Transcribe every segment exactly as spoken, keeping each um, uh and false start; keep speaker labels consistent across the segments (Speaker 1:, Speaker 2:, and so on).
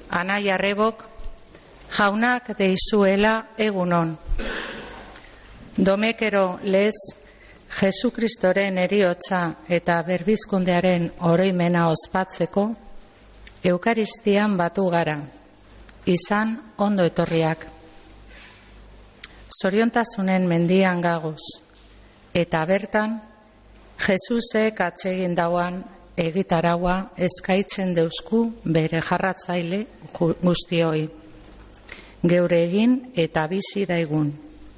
Speaker 1: Anaia Arrebok, jaunak deizuela egunon. Domekero lez, Jesukristoren heriotza eta berbizkundearen oroimena ospatzeko, Eukaristian batu gara, izan ondo etorriak. Zoriontasunen mendian gagoz, eta bertan, Jesusek atsegin dauan egitaragua eskaitzen deusku bere jarratzaile guztioi. Geure egin eta bizi daigun.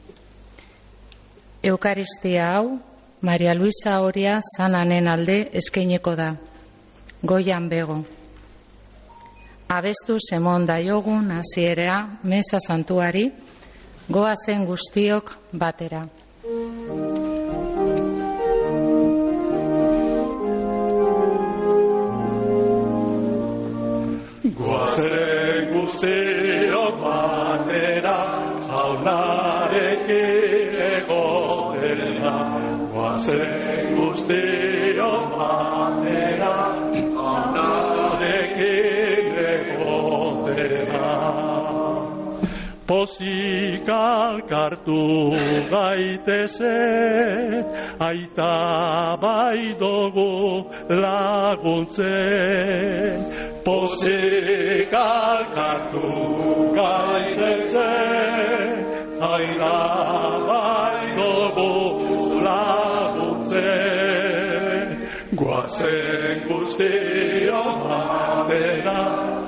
Speaker 1: Eukaristia hau, Maria Luisa Oria Zananen alde eskaineko da, goian bego. Abestu zemon daiogun hasierea meza santuari, goazen guztiok batera.
Speaker 2: Goazen guztiok batera, jaunarekin egotera. Goazen guztiok batera, jaunarekin egotera. Pozik alkartu gaitezen, aita bai dugu laguntzen. Pozik alkartu gaitezen, aita bai dugu laguntzen. Goazen guztiok batera,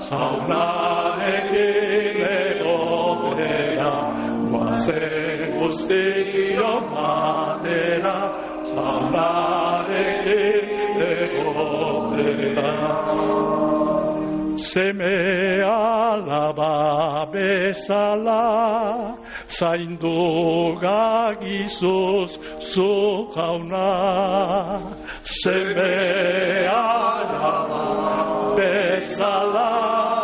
Speaker 2: jaunarekin egotera. Goazen guztiok batera, jaunarekin egotera. Seme alaba bezala, zaindu gagizuz zu jauna. Seme alaba bezala,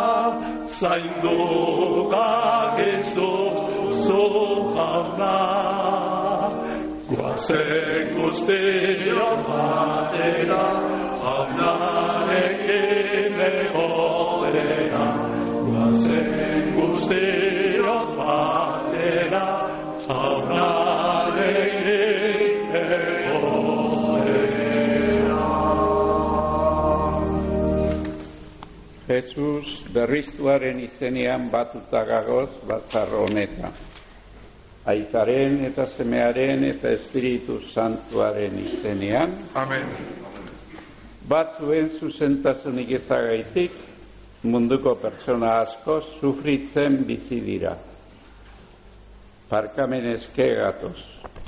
Speaker 2: zaindu gagizuz zu jauna. Goazen guztiok batera, jaunarekin egotera. Goazen guztiok batera, jaunarekin egotera.
Speaker 3: Jesus berriztuaren izenean batuta gagoz batzar honetan. Aitaren eta semearen eta Espiritu Santuaren izenean.
Speaker 2: Amen.
Speaker 3: Batzuen zuzentasunik ezagaitik, munduko pertsona asko sufritzen bizi dira. Barkamen eske gatoz.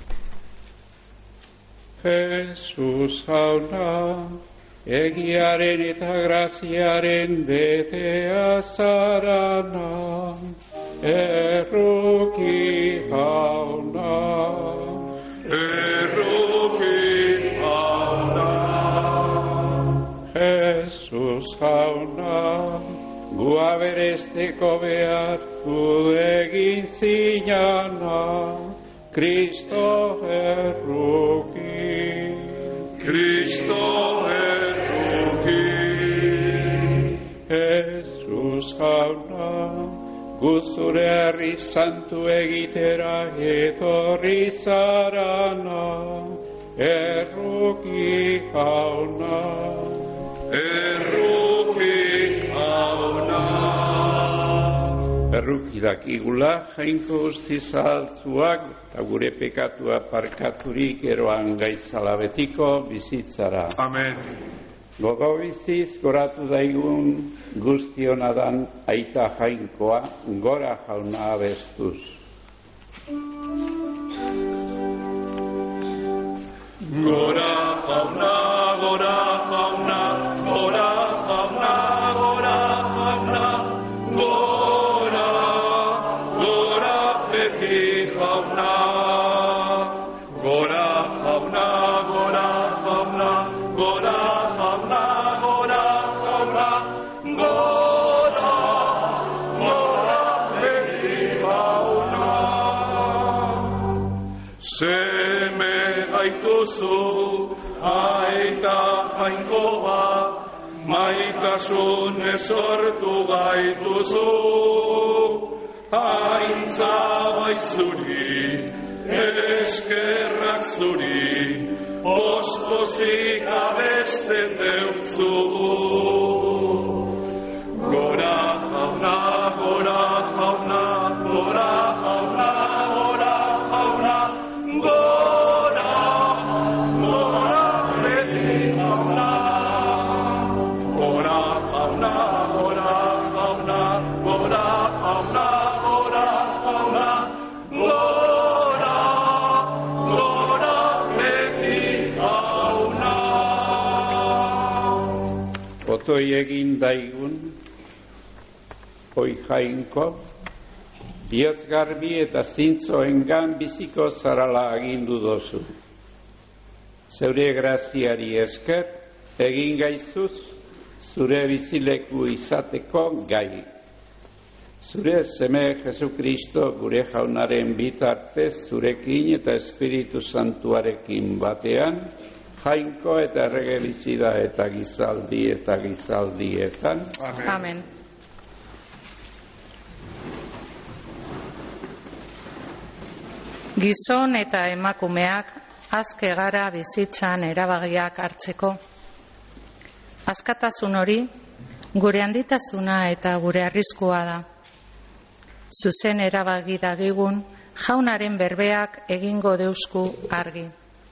Speaker 3: Jesus jauna, egiaren eta graziaren betea zarana, erruki jauna,
Speaker 2: erruki jauna.
Speaker 3: Jesus jauna, gu aberesteko behar gu egin zinana, Kristo erruki.
Speaker 2: Kristo erruki.
Speaker 3: Jesus jauna, gu zure herri santu egitera etorri zarana, erruki jauna.
Speaker 2: Erruki jauna.
Speaker 3: Erruki dakigula, jainko guztiz altzuak, eta gure pekatua parkaturik eroan gaitzala betiko bizitzara.
Speaker 2: Amen.
Speaker 3: Gogo biziz goratu daigun guztionadan aita jainkoa, gora jauna abestuz.
Speaker 2: Gora jauna, gora jauna, gora jauna, gora jauna, gora, gora beti jauna. Gora jauna, gora jauna, gora jauna, gora jauna, gora, gora beti jauna. Seme gaituzu, aita jainko bat, maitasun esortu gaituzu, haintza baizuri, eskerrak zuri, ospozik abesten deutzugu. Gora jauna, gora jauna, gora jauna, gora jauna, gora, gora beti jauna. Gora jauna, gora jauna, gora jauna, gora jauna, gora, gora beti jauna.
Speaker 3: Otoi egin daigun, oi jainko, bihotz garbi eta zintzoengan biziko zarala agindu dozu. Zeure graziari esker, egin gaizuz, zure bizileku izateko gai. Zure seme Jesukristo gure jaunaren bitartez zurekin eta Espiritu Santuarekin batean, jainko eta errege bizida eta gizaldi eta gizaldietan.
Speaker 1: Amen. Amen. Gizon eta emakumeak azke gara bizitzan erabagiak hartzeko. Askatasun hori gure handitasuna eta gure arriskua da. Zuzen erabagi dagigun jaunaren berbeak egingo deusku argi.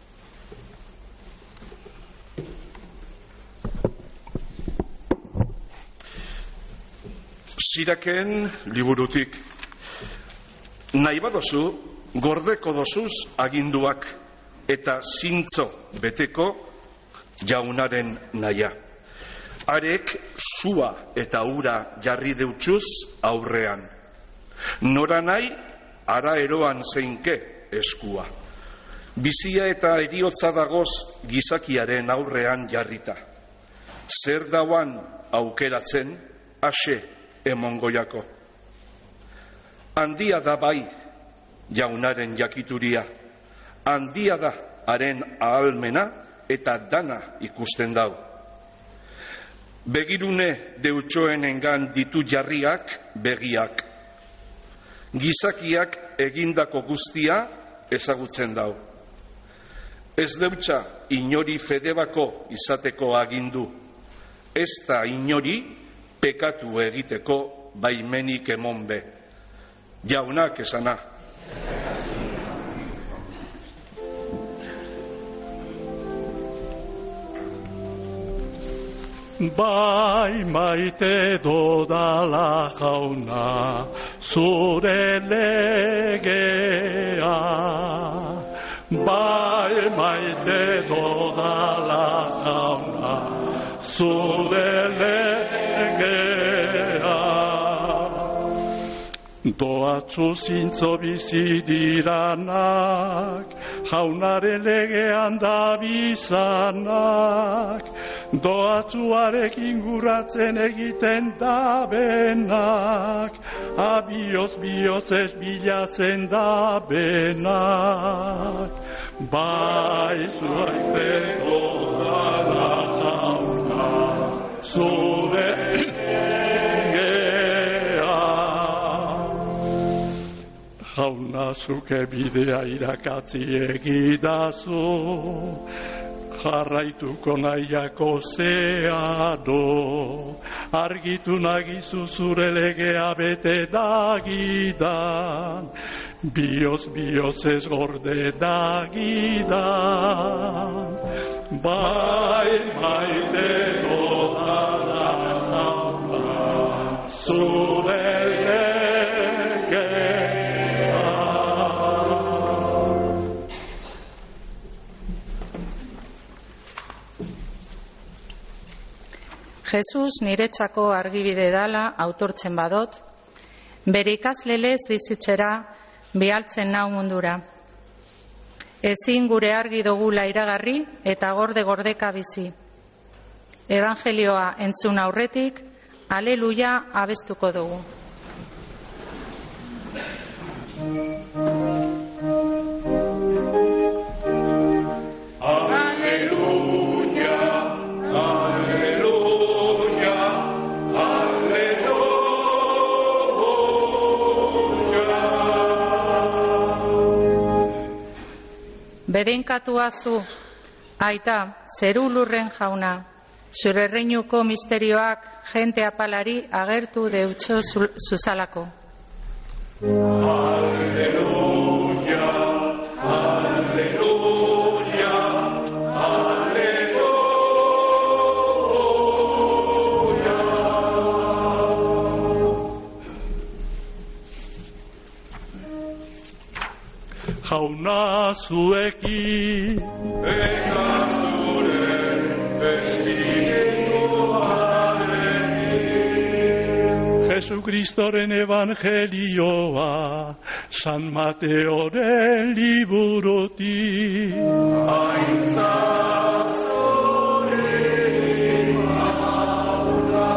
Speaker 2: Siraken liburutik. Nahi badozu, gordeko dozuz aginduak eta zintzo beteko jaunaren naia. Arek sua eta ura jarri deutsuz aurrean. Nora nahi, ara eroan zeinke eskua. Bizia eta eriotza dagoz gizakiaren aurrean jarrita. Zer dauan aukeratzen, ase emongoiako. Handia da bai, jaunaren jakituria, handia da haren ahalmena eta dana ikusten dau. Begirune deutsoen engan ditu jarriak begiak. Gizakiak egindako guztia ezagutzen dau. Ez deutsa inori fedebako izateko agindu, ez da inori pekatu egiteko baimenik emon be. Jaunak esana.
Speaker 4: Bai maite dodala jauna, zure legea. Bai maite dodala jauna, zure legea. Doatzu zintzo bizi diranak, jaunaren legean da bizanak. Doatzuarekin guratzen egiten da benak, abioz bioz ez bilatzen da benak. Bai zuaite dodala jauna, zure jauna zuke bidea irakatzi egidazu, jarraituko nahiako zeado, argitu nagizu zure legea bete dagidan, bioz bioz ez gorde dagidan. Bai maite dodala jauna, zure legea.
Speaker 1: Jesus niretzako argibide dala autortzen badot, bere ikaslelez bizitzera bialtzen nau mundura. Ezin gure argi dogula iragarri eta gorde gordeka bizi. Evangelioa entzun aurretik, aleluia abestuko dugu.
Speaker 2: Aleluia, aleluia.
Speaker 1: Bedenkatua zu, aita, zeru lurren jauna, zure reinuko misterioak jente apalari agertu deutxo zuzalako.
Speaker 4: Alleluia, alleluia, alleluia. Jauna zuekin, eta zure vestimenduarekin. Jesukristoren evangelioa, San Mateoren liburutik. Aintzat zure jauna.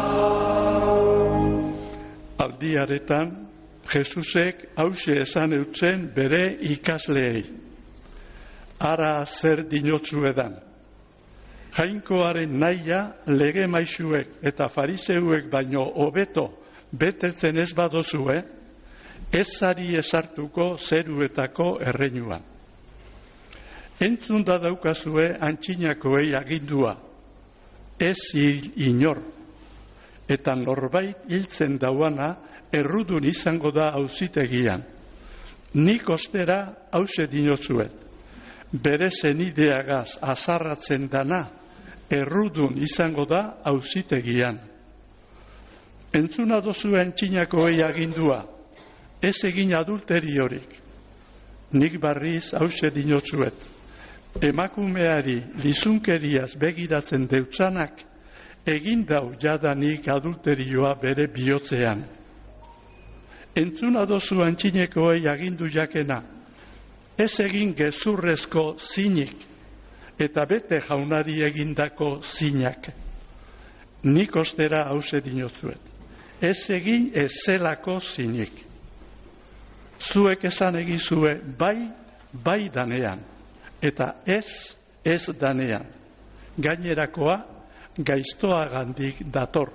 Speaker 4: Aldiaretan, Jesusek hause esan eutzen bere ikasleei. Ara zer dinotzuedan. Jainkoaren nahia lege maisuek eta fariseuek baino hobeto betetzen ez badozue, ez zari esartuko zeruetako erreinuan. Entzun da daukazue antxinakoei agindua, ez hil inor, eta norbait hiltzen dauana errudun izango da auzitegian. Nik ostera hause dinotzuet, bere zenideagaz azarratzen dana, errudun izango da auzitegian. Entzuna dozuen txinakoei agindua, ez egin adulteriorik. Nik barriz hause dinotzuet, emakumeari lizunkeriaz begiratzen deutzanak, egin dau jadanik adulterioa bere bihotzean. Entzuna dozu antxinekoei agindu jakena, ez egin gezurrezko zinik, eta bete jaunari egindako zinak. Nik ostera hause dinotzuet, ez egin ezelako zinik. Zuek esan egizue bai, bai danean, eta ez, ez danean. Gainerakoa, gaiztoagandik dator.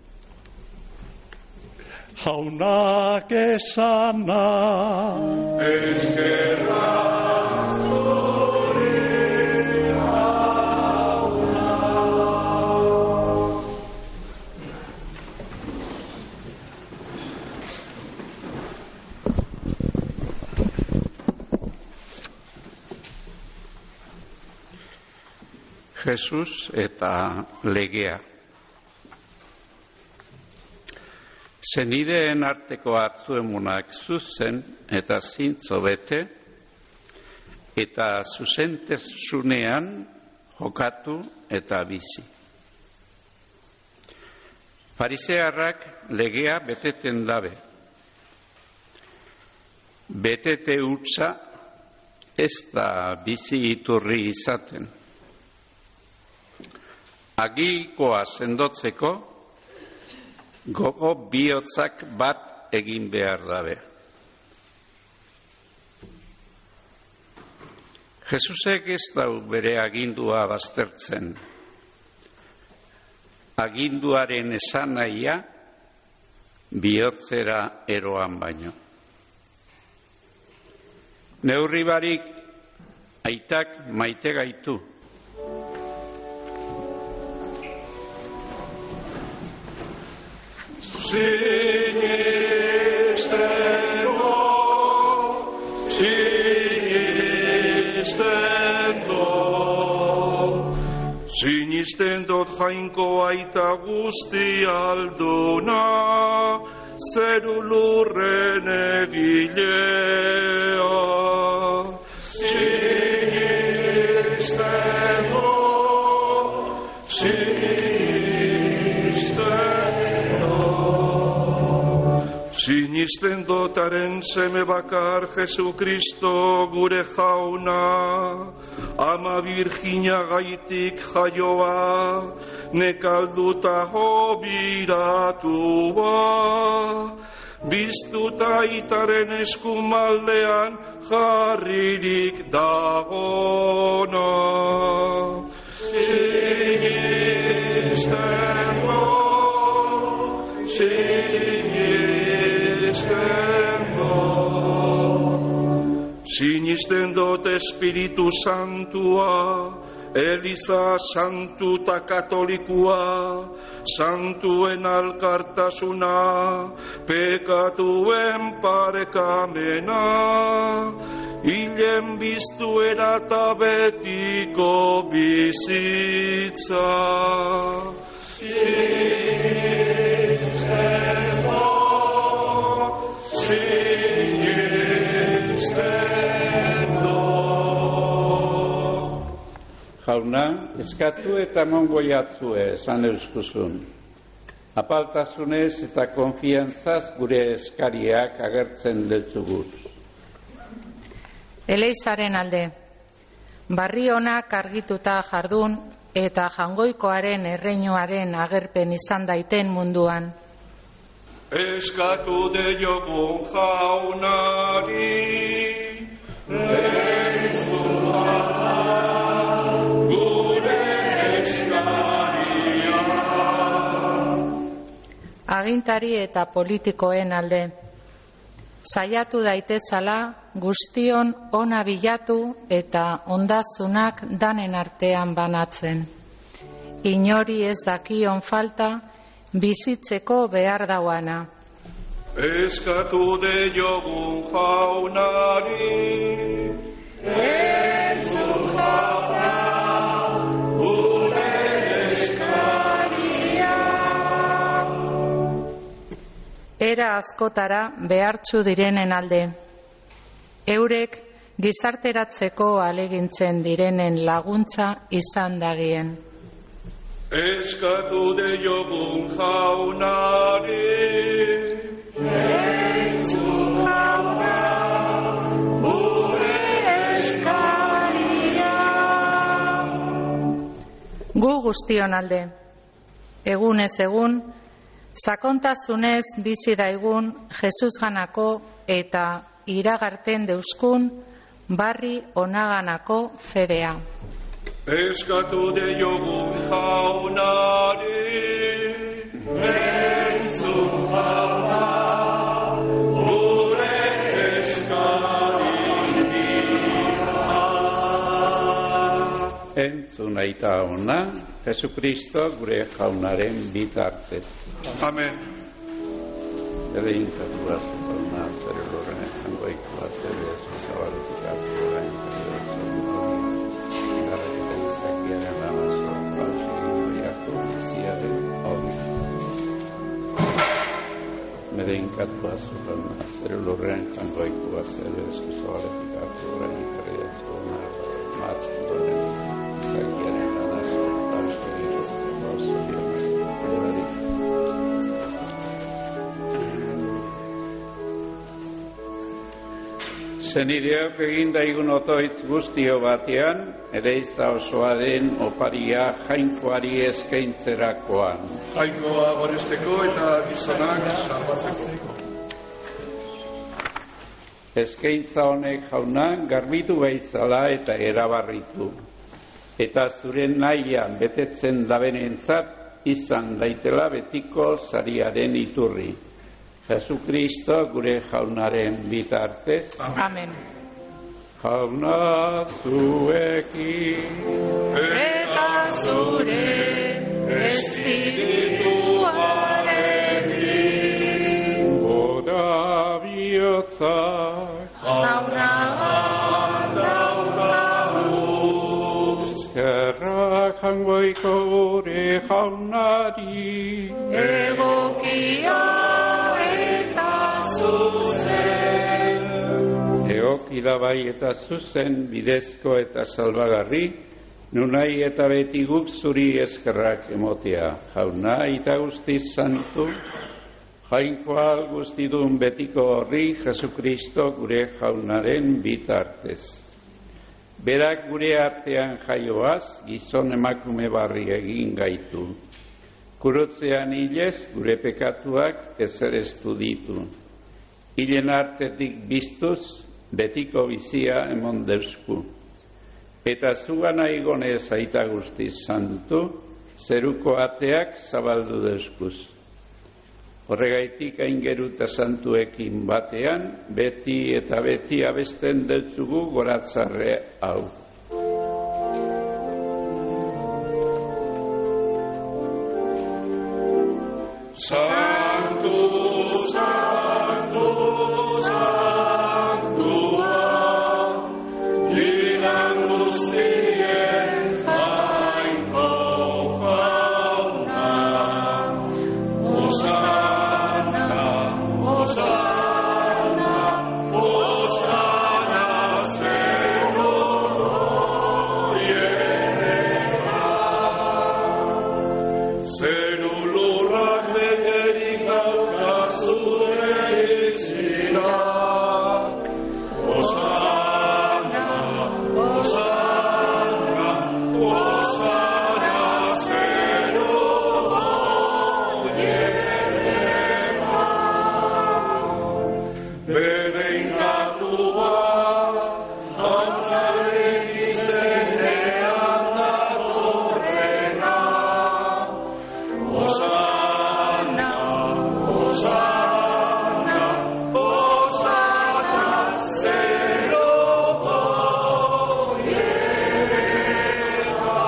Speaker 4: Jaunak esana eskerrak zure jauna.
Speaker 3: Jesus eta legea. Zenideen arteko hartuemunak zuzen eta zintzo bete, eta zuzentasunean jokatu eta bizi. Farisearrak legea beteten dabe. Betete hutsa ez da bizi iturri izaten. Agikoa sendotzeko, gogo bihotzak bat egin behar dabe. Jesusek ez dau bere agindua baztertzen. Aginduaren esanahia bihotzera eroan baino. Neurri barik aitak maite gaitu.
Speaker 4: Sinistendo, sinistendo, sinistendot jainko aita guzti alduna, zeru lurren egilea. Sinistendo, sinistendo, sinisten dotaren seme bakar Jesukristo gure jauna, ama Virginia gaitik jaioa, nekalduta hobiratua, biztuta itaren eskumaldean jarririk dagona. Sinisten do, sinisten sinisten dut Espiritu Santua, Eliza santu ta katolikua, santuen alkartasuna, pekatuen parekamena, hilen biztuera ta betiko bizitza. Sinisten dut, sinisten dut.
Speaker 3: Jauna, eskatu eta mongo jatzue, esan euskuzun. Apaltasunez eta konfiantzaz gure eskariak agertzen dutzugut.
Speaker 1: Eleizaren alde, barri honak argituta jardun eta jangoikoaren erreinuaren agerpen izan daiten munduan.
Speaker 4: Eskatu deiogun jaunari, entzun
Speaker 1: agintari eta politikoen alde. Saiatu daitezala guztion ona bilatu eta ondasunak danen artean banatzen. Inori ez dakion falta bizitzeko behar dauana.
Speaker 4: Eskatu deiogun jaunari, entzun jauna, gure eskaria.
Speaker 1: Era askotara behartzu direnen alde. Eurek gizarteratzeko alegintzen direnen laguntza izan dagien.
Speaker 4: Eskatu deiogun jaunari, entzun jauna, gure eskaria.
Speaker 1: Gu guztion alde. Egunez egun, sakontasunez bizi daigun Jesusganako eta iragarten deuskun barri onaganako fedea.
Speaker 4: Eskatu deiogun jaunari, entzun jauna, gure eskaria.
Speaker 3: Entzun aita ona, Jesukristo gure jaunaren bitartez.
Speaker 4: Amen.
Speaker 3: Bere intatua zupauna, zer elorren jangoikoa, zer ezbizabaletik atzorain, garreta izakiaren amazo, pauseginoiako biziaren hori. Bere intatua zupauna, zer elorren jangoikoa, zer ezbizabaletik atzorain, garreta matzoren izakiaren amazo, pauseginoiako hori. Zenideok egin daigun otoitz guztio batean, ereiza osoaren oparia jainkoari eskaintzerakoan.
Speaker 4: Jainkoa goresteko eta gizonak salbatzeko.
Speaker 3: Eskaintza honek jauna garbitu behizala eta erabarritu. Eta zure nahian betetzen dabenentzat izan daitela betiko sariaren iturri. Jesukristo gure jaunaren bitartez.
Speaker 1: Amen.
Speaker 3: Jauna zuekin
Speaker 1: Eta zure espirituarekin
Speaker 3: Boda bihotzak
Speaker 1: jauna daukagu
Speaker 3: Eskerrak jangoiko gure jaunari
Speaker 1: egokia eta zuzen
Speaker 3: Egoki da bai eta zuzen bidezko eta salbagarri nunai eta beti guk zuri eskerrak emotea jauna eta guztiz santu jainkoa guztidun betiko horri Jesukristo gure jaunaren bitartez. Berak gure artean jaioaz gizon emakume barri egin gaitu. Kurotzean hilez gure pekatuak ezereztu ditu. Hilen artetik biztuz betiko bizia emon deusku. Eta zugana igonez aita guztiz santu, zeruko ateak zabaldu deuskuz. Horregaitik aingeruta santuekin batean, beti eta beti abesten deltzugu goratzarre hau.
Speaker 4: Santu, santu, santua, giran guztien jainko jauna. Osana, Osana, Osana, zero gloriera. Zero lurrak beterik dauka zure itzinak. Osana, Osana, Osana, zero gloriera. Bedeinkatua, jaunaren izenean datorrena. Osana, Osana, Osana, zero gloriera.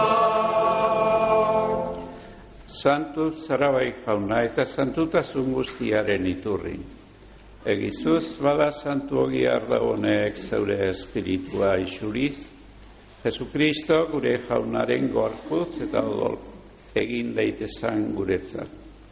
Speaker 3: Santu Zarabai jauna eta santutasun guztiaren iturri. Egizuz bada santu ogiar da honek zeure espiritua isuriz, Jesukristo gure jaunaren gorputz eta odol egin daitezan guretzat.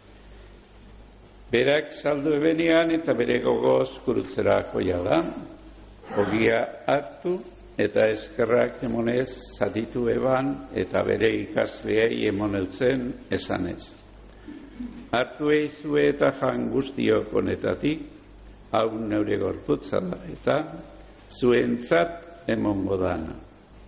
Speaker 3: Berak saldu ebenean eta bere gogoz gurutzera joia da, ogia hartu eta eskerrak emonez zatitu eban eta bere ikasleei emoneutzen esanez. Hartu eizue eta jan guztiok honetatik, hau neure gorputza da eta zuentzat emongo dana.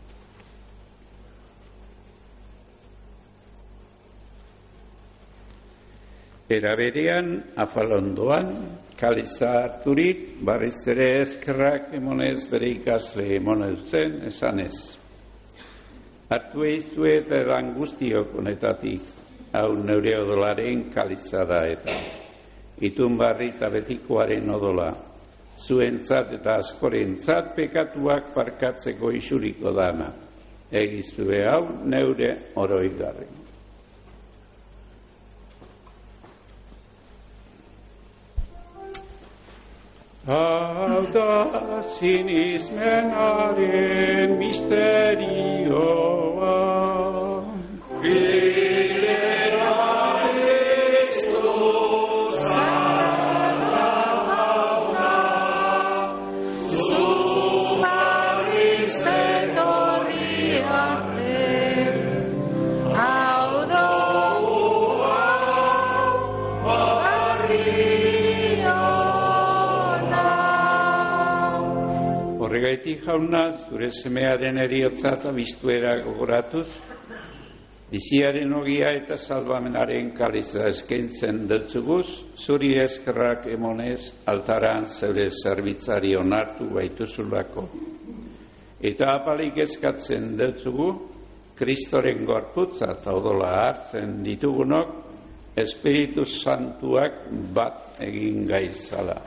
Speaker 3: Era berean, afalondoan, kaliza harturik, barriz ere eskerrak emonez bere ikasle emoneutzen esanez. Hartu eizue eta edan guztiok honetatik, hau neure odolaren kaliza da eta. Itun barri eta betikoaren odola, zuentzat eta askorentzat pekatuak parkatzeko isuriko dana. Egizue hau neure oroigarri. Hau da sinismenaren misterioa.
Speaker 4: Bilera Kristus zara jauna, zu barriz etorri arte. Hau dugu hau barria.
Speaker 3: Horregaitik jauna, zure semearen eriotza eta biztuera gogoratuz, biziaren ogia eta salvamenaren kaliza eskaintzen deltzuguz, zuri eskerrak emonez altaran zeure zerbitzari onartu baituzulako. Eta apalik eskatzen deltzugu, Kristoren gorputza eta odola hartzen ditugunok, Espiritu Santuak bat egin gaizala.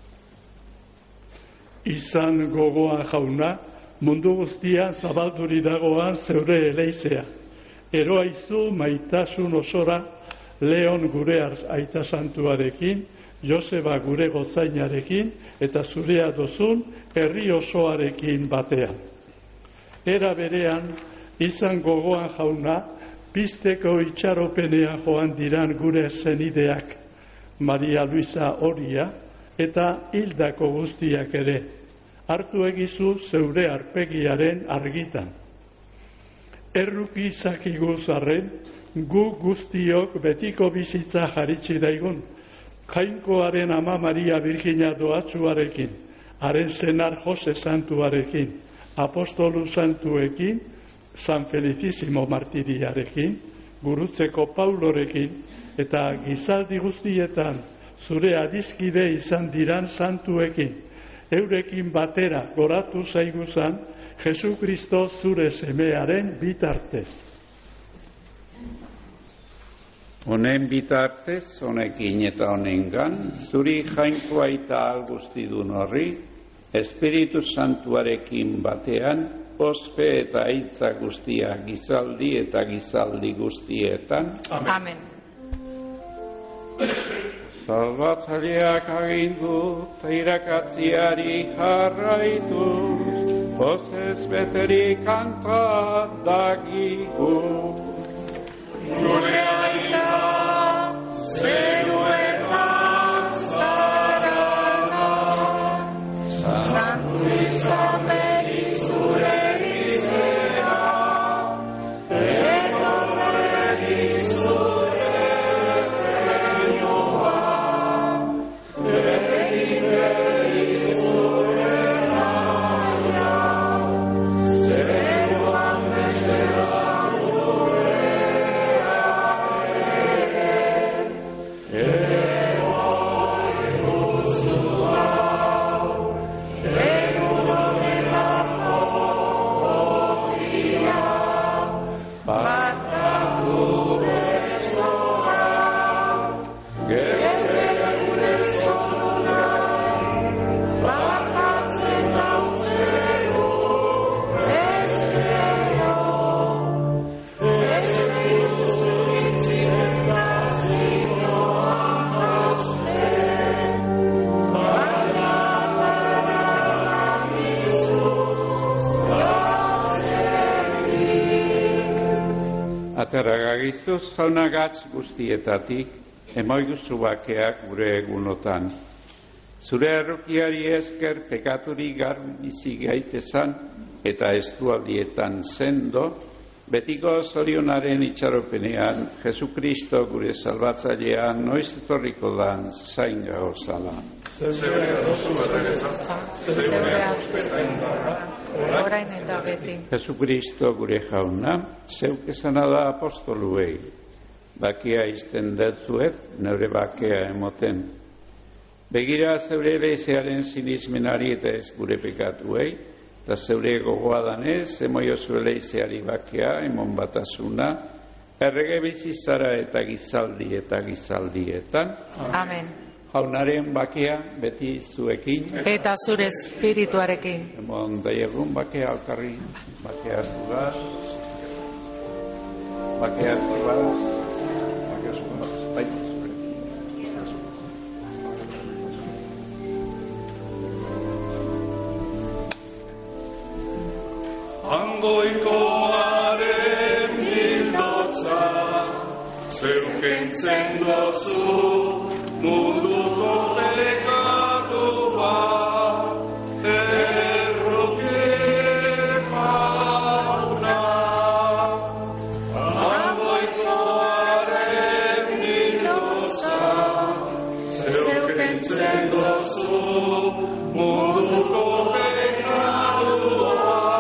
Speaker 5: Izan gogoan jauna, mundu guztia zabalduri dagoan zeure eleizea. Eroaizu maitasun osora, Leon gure aita santuarekin, Joseba gure gotzainarekin, eta zurea dozun herri osoarekin batean. Era berean, izan gogoan jauna, pizteko itxaropenean joan diran gure zenideak, Maria Luisa Oria, eta hildako guztiak ere, hartu egizu zeure arpegiaren argitan. Erruki izakiguz arren, gu guztiok betiko bizitza jaritsi daigun, Jainkoaren ama Maria Virgina doatzuarekin, haren senar Jose Santuarekin, apostolu santuekin, San Felicissimo martiriarekin, gurutzeko Paulorekin, eta gizaldi guztietan zure adiskide izan diran santuekin, eurekin batera goratu zaiguzan, Jesukristo zure semearen bitartez.
Speaker 3: Honen bitartez, honekin eta honengan, zuri jainkoa eta guztidun horri, Espiritu Santuarekin batean, ospe eta hitza guztia gizaldi eta gizaldi guztietan.
Speaker 1: Amen.
Speaker 3: Salbatzaileak agindu eta irakatziari jarraitu, pozez beterik kanta dagigu.
Speaker 4: Gure aita, zeruetan zarana, santu izan beri zure izena, etor beri zure reinoa, beri beri zure naia, zeruan bezala.
Speaker 3: Ateragagizuz zaunagatz guztietatik, emoiguzu bakeak gure egunotan. Zure errukiari esker pekaturik garbi bizi gaitezan eta estualdietan sendo, betiko zorionaren itxaropenean, Jesukristo gure salbatzailean noiz etorriko dan zain gauzala.
Speaker 4: Zeure adosu erregetza, zeure adosu orain eta beti.
Speaker 3: Jesukristo gure jauna, zeuk esana da apostoluei. Bakia izten dutzuet, neure bakia emoten. Begira zeure leizearen sinismenari eta ez gure pekatuei, eta zeure gogoa danez, emoio zure leizeari bakia, emon batasuna, errege bizizara eta gizaldi eta gizaldietan.
Speaker 1: Amen.
Speaker 3: Jaunaren bakia beti zuekin.
Speaker 1: Eta zure espirituarekin.
Speaker 3: Emon daiegun bakia alkarri, bakia aztugaz, bakia aztugaz, bakia aztugaz, baita zure.
Speaker 4: Angoikoaren bildotza, zeukentzen dozu, munduko pekatua, erroke jauna. Angoikoaren bildotza, zeukentzen dozu, munduko pekatua,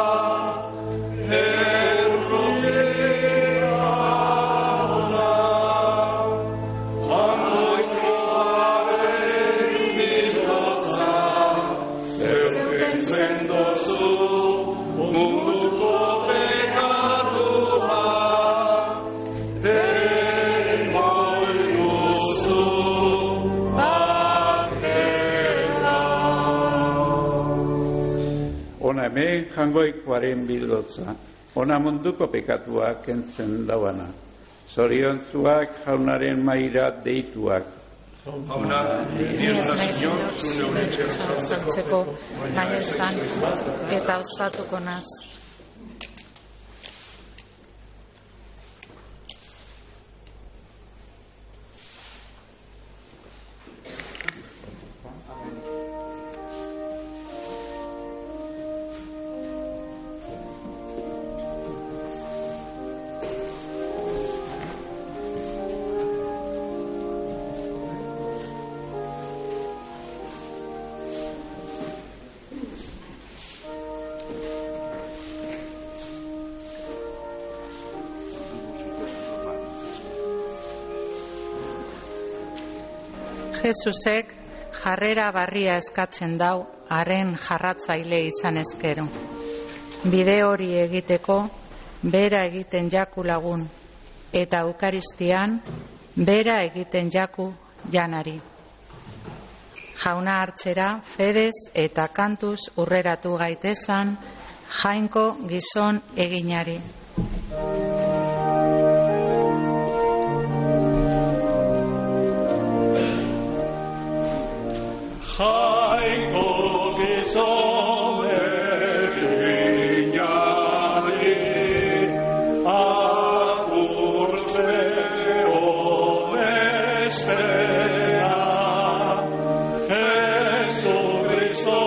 Speaker 3: hemen jangoikoaren bildotza, ona munduko pekatua kentzen dauana. Zoriontzuak jaunaren maira deituak.
Speaker 2: Jauna, diez da Señor, zune uretxea
Speaker 1: sartzeko, baina zan eta osatuko naz. Jesusek jarrera barria eskatzen dau haren jarratzaile izan ezkero. Bide hori egiteko bera egiten jaku lagun eta Eukaristian bera egiten jaku janari. Jauna hartzera, fedez eta kantuz urreratu gaitezan, jainko gizon eginari.
Speaker 4: Jainko gizon eginari, agurtze honestena, Jesu Kristo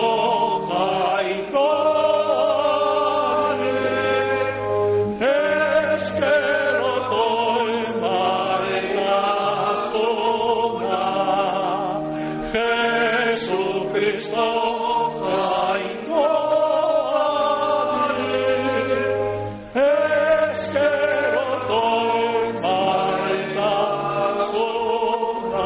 Speaker 4: jainkoare, eskero toiz maitasuna, Jesu Kristo jainkoare, eskero toiz maitasuna.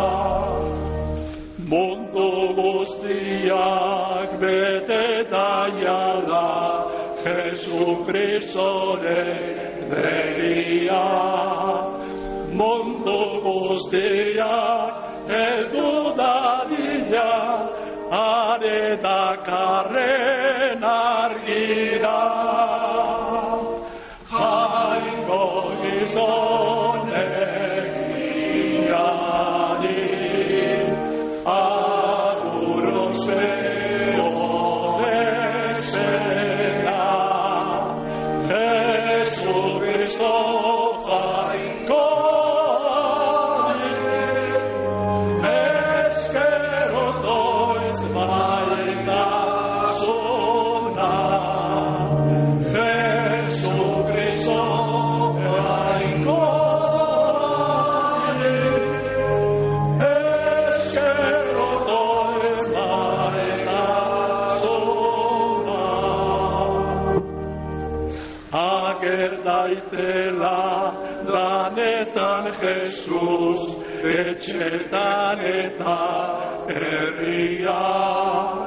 Speaker 4: Mundu guztiak beteta jala, Jesu Kristoren deria. Mundu guztiak heldu dadila, are dakarren argira. Jainko gizon eginari, agurtze honestena, Jesu Kristo jainkoare, eskero toiz maitasuna, Jesu Kristo jainkoare, eskero toiz maitasuna. Ager daitela lanetan Jesus, etxetan eta herrian,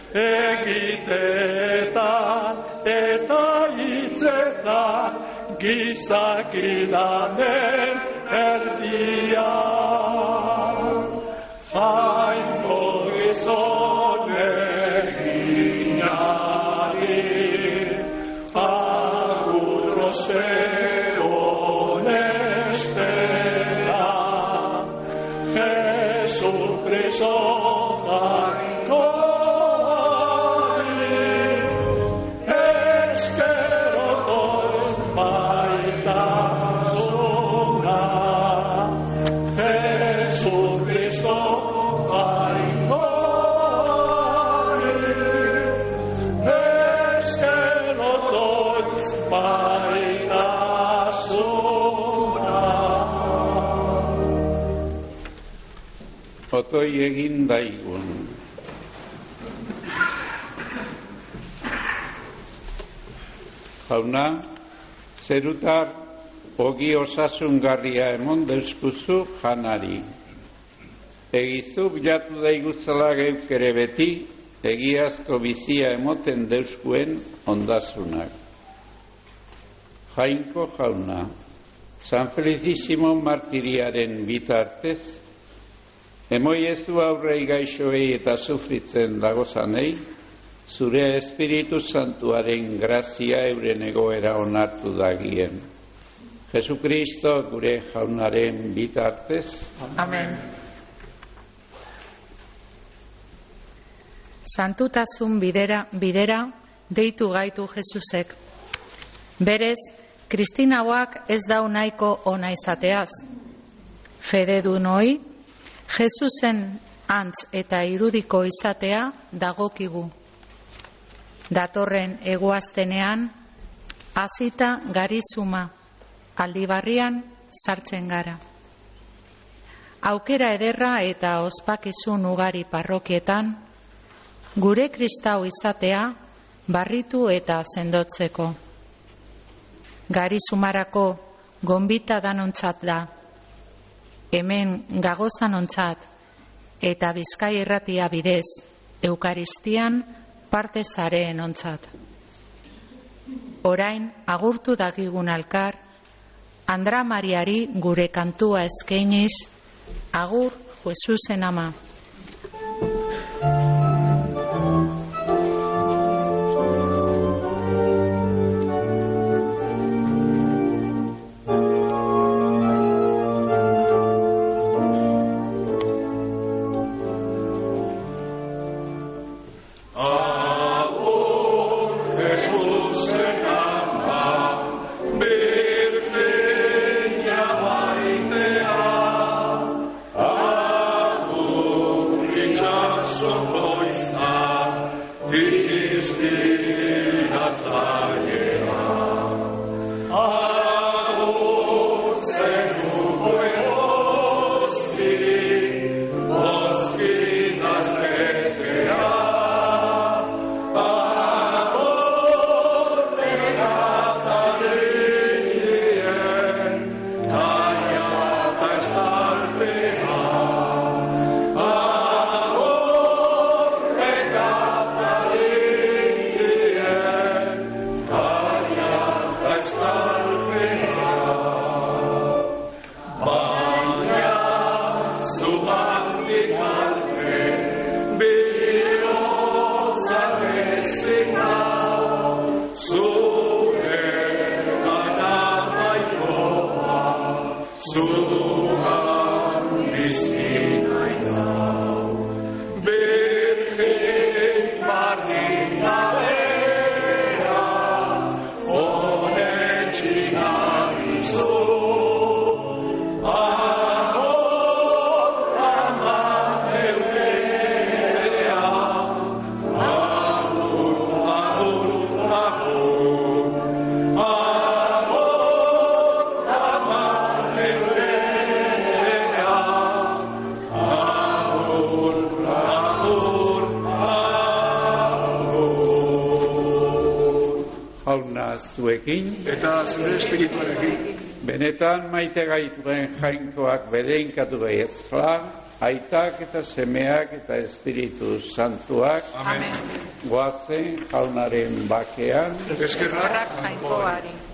Speaker 4: egiteetan eta hitzetan, gizakidanen erdian. Jainko gizon eginari, agurtze honestena, Jesu Kristo jainkoare, eskero toiz maitasuna, Jesu Kristo jainkoare, eskero toiz maitasuna.
Speaker 3: Otoi egin daigun. Jauna, zerutar ogi osasungarria emon deuskuzu janari. Egizu bilatu daiguzala geuk ere beti, egiazko bizia emoten deuskuen ondasunak. Jainko jauna, San Felicissimo martiriaren bitartez, emoiezu aurrei gaixoei eta sufritzen dagozanei, zure Espiritu Santuaren grazia euren egoera onartu dagien. Jesukristo gure jaunaren bitartez.
Speaker 1: Amen. Santutasun bidera, bidera deitu gaitu Jesusek. Berez, Kristinauak ez dau nahiko ona izateaz. Fededunoi, Jesusen antz eta irudiko izatea dagokigu. Datorren eguaztenean, hasita garizuma, aldibarrian sartzen gara. Aukera ederra eta ospakizun ugari parrokietan, gure kristau izatea barritu eta sendotzeko. Garizumarako gonbita danontzat da, hemen gagozanontzat eta Bizkai irratia bidez, Eukaristian parte zareen ontzat. Orain agurtu dagigun alkar, Andra Mariari gure kantua eskainiz, agur Jesusen ama.
Speaker 3: Zuekin,
Speaker 2: eta zure espirituarekin.
Speaker 3: Benetan maite gaituen jainkoak bedeinkatu behezla, aitak eta semeak eta espiritu santuak.
Speaker 1: Amen.
Speaker 3: Goazen jaunaren bakean.
Speaker 2: Eskerrak
Speaker 1: jainkoari.